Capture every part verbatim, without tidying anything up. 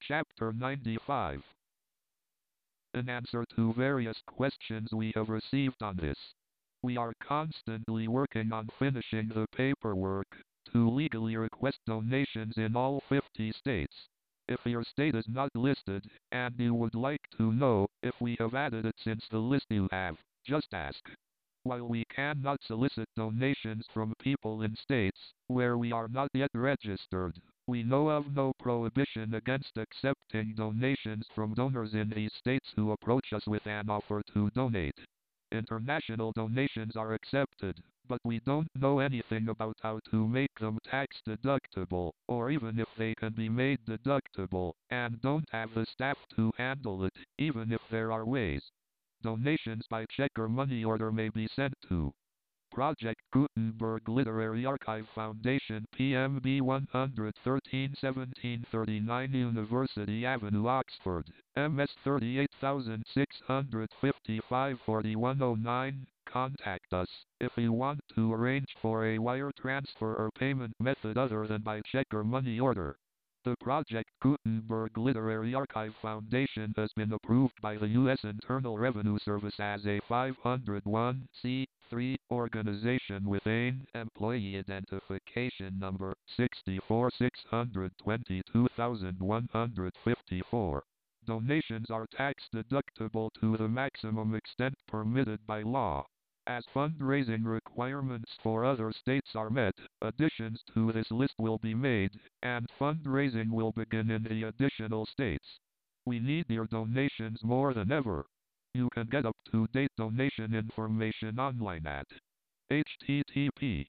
Chapter ninety-five. In answer to various questions we have received on this, we are constantly working on finishing the paperwork to legally request donations in all fifty states. If your state is not listed, and you would like to know if we have added it since the list you have, just ask. While we cannot solicit donations from people in states where we are not yet registered, we know of no prohibition against accepting donations from donors in these states who approach us with an offer to donate. International donations are accepted, but we don't know anything about how to make them tax deductible, or even if they can be made deductible, and don't have the staff to handle it, even if there are ways. Donations by check or money order may be sent to Project Gutenberg Literary Archive Foundation, P M B one thirteen seventeen thirty-nine University Avenue, Oxford, M S thirty-eight six five five forty-one oh nine. Contact us if you want to arrange for a wire transfer or payment method other than by check or money order. The Project Gutenberg Literary Archive Foundation has been approved by the U S Internal Revenue Service as a five oh one c three organization with an employee identification number sixty-four six twenty-two one five-four. Donations are tax deductible to the maximum extent permitted by law. As fundraising requirements for other states are met, additions to this list will be made, and fundraising will begin in the additional states. We need your donations more than ever. You can get up-to-date donation information online at h t t p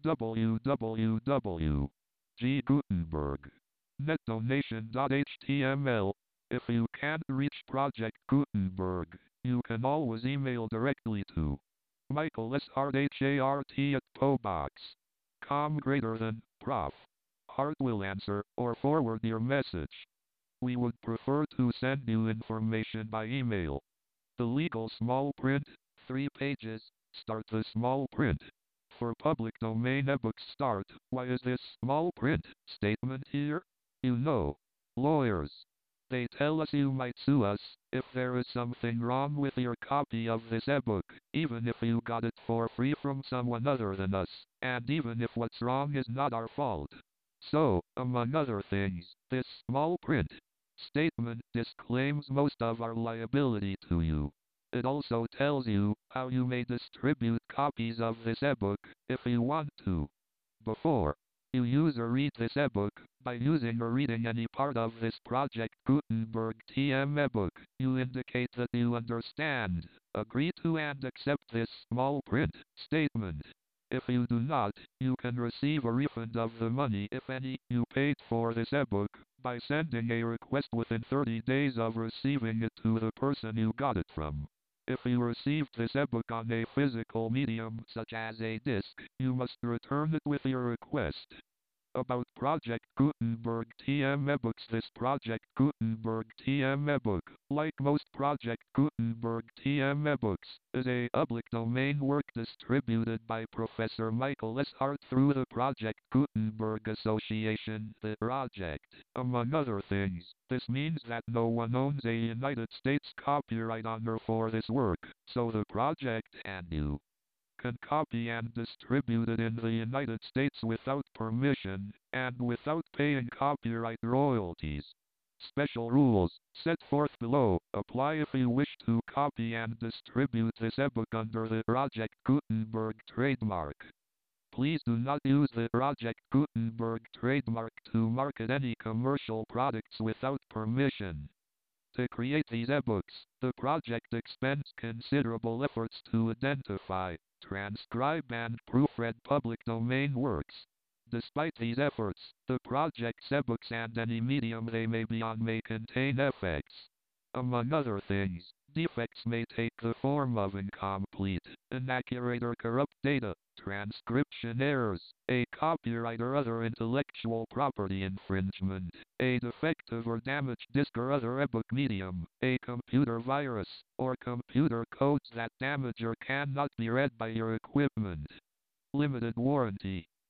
w w w dot g gutenberg dot net donation dot h t m l. If you can't reach Project Gutenberg, you can always email directly to Michael S. Hart, H A R T at pobox dot com greater than Prof Hart will answer or forward your message. We would prefer to send you information by email. The legal small print, three pages, start the small print. For public domain ebooks start, why is this small print statement here? You know, lawyers. They tell us you might sue us if there is something wrong with your copy of this ebook, even if you got it for free from someone other than us, and even if what's wrong is not our fault. So, among other things, this small print statement disclaims most of our liability to you. It also tells you how you may distribute copies of this ebook if you want to. Before you use or read this ebook, by using or reading any part of this Project Gutenberg T M ebook, you indicate that you understand, agree to and accept this small print statement. If you do not, you can receive a refund of the money, if any, you paid for this ebook, by sending a request within thirty days of receiving it to the person you got it from. If you received this ebook on a physical medium such as a disc, you must return it with your request. About Project Gutenberg T M ebooks. This Project Gutenberg T M ebook, like most Project Gutenberg T M ebooks, is a public domain work distributed by Professor Michael S. Hart through the Project Gutenberg Association, the project. Among other things, this means that no one owns a United States copyright honor for this work, so the project and you can copy and distribute it in the United States without permission, and without paying copyright royalties. Special rules, set forth below, apply if you wish to copy and distribute this ebook under the Project Gutenberg trademark. Please do not use the Project Gutenberg trademark to market any commercial products without permission. To create these ebooks, the project expends considerable efforts to identify, transcribe and proofread public domain works. Despite these efforts, the project's ebooks and any medium they may be on may contain defects. Among other things, defects may take the form of incomplete, inaccurate or corrupt data, transcription errors, a copyright or other intellectual property infringement, a defective or damaged disk or other ebook medium, a computer virus, or computer codes that damage or cannot be read by your equipment. Limited warranty.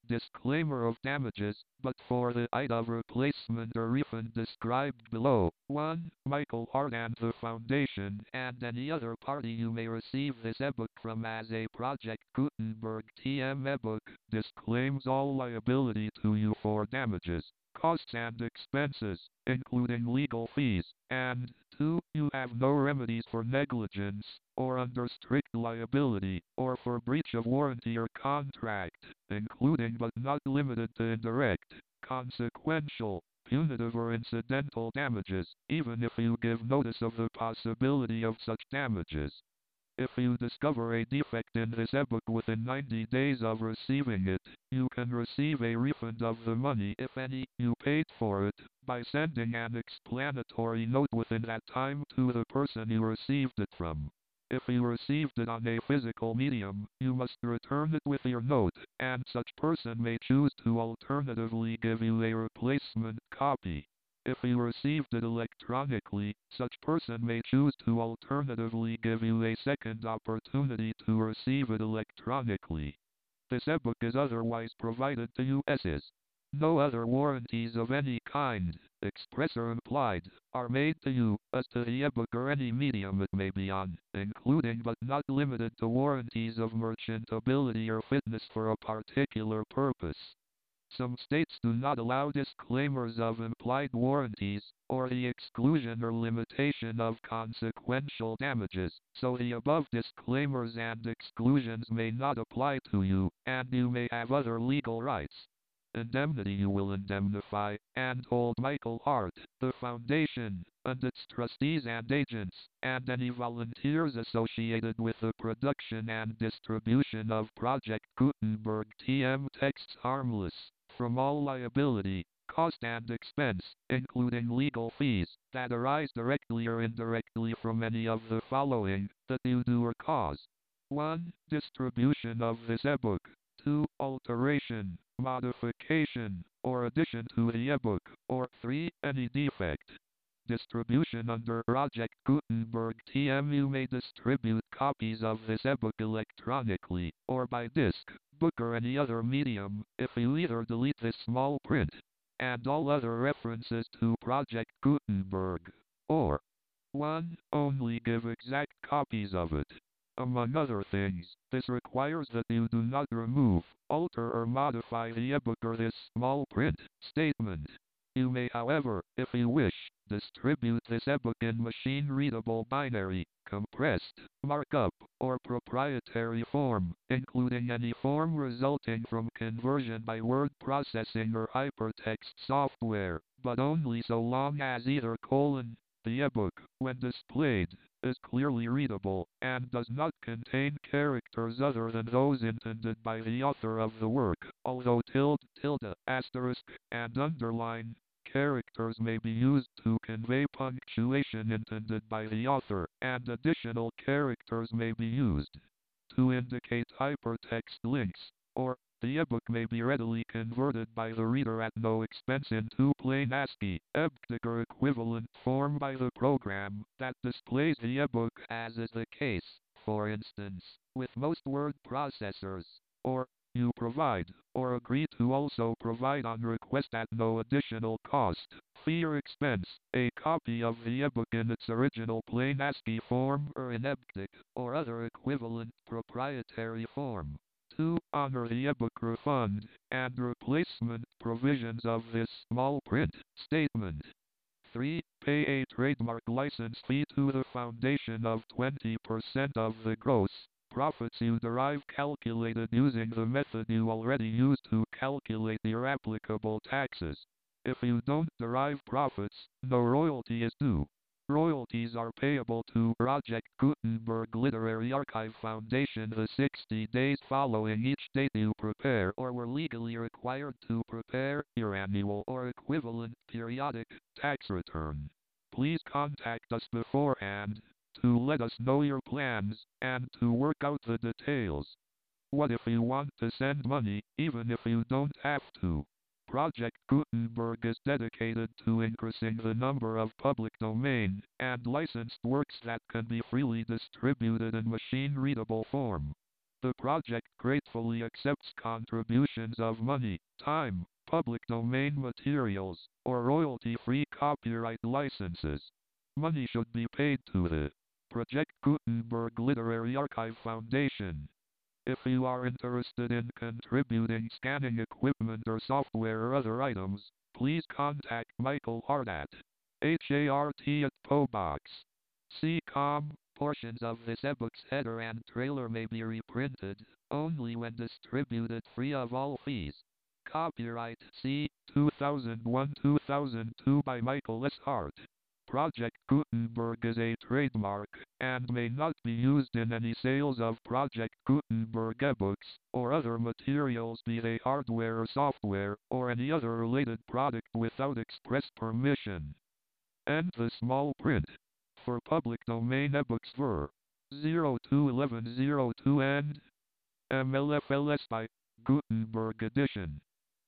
Disclaimer of damages, but for the I D of replacement or refund described below. one. Michael Hart and the Foundation and any other party you may receive this ebook from as a Project Gutenberg T M ebook disclaims all liability to you for damages, costs and expenses, including legal fees, and two. You have no remedies for negligence, or under strict liability, or for breach of warranty or contract, including but not limited to indirect, consequential, punitive or incidental damages, even if you give notice of the possibility of such damages. If you discover a defect in this ebook within ninety days of receiving it, you can receive a refund of the money, if any, you paid for it, by sending an explanatory note within that time to the person you received it from. If you received it on a physical medium, you must return it with your note, and such person may choose to alternatively give you a replacement copy. If you received it electronically, such person may choose to alternatively give you a second opportunity to receive it electronically. This ebook is otherwise provided to you as is. No other warranties of any kind, express or implied, are made to you, as to the ebook or any medium it may be on, including but not limited to warranties of merchantability or fitness for a particular purpose. Some states do not allow disclaimers of implied warranties, or the exclusion or limitation of consequential damages, so the above disclaimers and exclusions may not apply to you, and you may have other legal rights. Indemnity. You will indemnify, and hold Michael Hart, the Foundation, and its trustees and agents, and any volunteers associated with the production and distribution of Project Gutenberg T M texts harmless, from all liability, cost and expense, including legal fees, that arise directly or indirectly from any of the following, that you do or cause. one. Distribution of this ebook. two. Alteration, modification, or addition to the ebook, or three. Any defect. Distribution. Under Project Gutenberg T M, you may distribute copies of this ebook electronically, or by disc, book or any other medium, if you either delete this small print, and all other references to Project Gutenberg, or one. Only give exact copies of it. Among other things, this requires that you do not remove, alter or modify the ebook or this small print statement. You may, however, if you wish, distribute this ebook in machine-readable binary, compressed, markup, or proprietary form, including any form resulting from conversion by word processing or hypertext software, but only so long as either colon, the ebook, when displayed, is clearly readable, and does not contain characters other than those intended by the author of the work, although tilde, tilde, asterisk, and underline characters may be used to convey punctuation intended by the author, and additional characters may be used to indicate hypertext links, or the ebook may be readily converted by the reader at no expense into plain ASCII, E B G or equivalent form by the program that displays the ebook, as is the case, for instance, with most word processors, or you provide, or agree to also provide on request at no additional cost, fee or expense, a copy of the ebook in its original plain ASCII form or in E B G, or other equivalent proprietary form. two. Honor the ebook refund and replacement provisions of this small print statement. three. Pay a trademark license fee to the Foundation of twenty percent of the gross profits you derive, calculated using the method you already use to calculate your applicable taxes. If you don't derive profits, no royalty is due. Royalties are payable to Project Gutenberg Literary Archive Foundation the sixty days following each date you prepare or were legally required to prepare your annual or equivalent periodic tax return. Please contact us beforehand to let us know your plans and to work out the details. What if you want to send money, even if you don't have to? Project Gutenberg is dedicated to increasing the number of public domain and licensed works that can be freely distributed in machine-readable form. The project gratefully accepts contributions of money, time, public domain materials, or royalty-free copyright licenses. Money should be paid to the Project Gutenberg Literary Archive Foundation. If you are interested in contributing scanning equipment or software or other items, please contact Michael Hart at H A R T at Pobox. C com. Portions of this ebook's header and trailer may be reprinted, only when distributed free of all fees. Copyright C. two thousand one to two thousand two by Michael S. Hart. Project Gutenberg is a trademark, and may not be used in any sales of Project Gutenberg ebooks, or other materials, be they hardware or software, or any other related product, without express permission. And the small print. For public domain ebooks ver. zero two eleven zero two and M L F L S by Gutenberg Edition.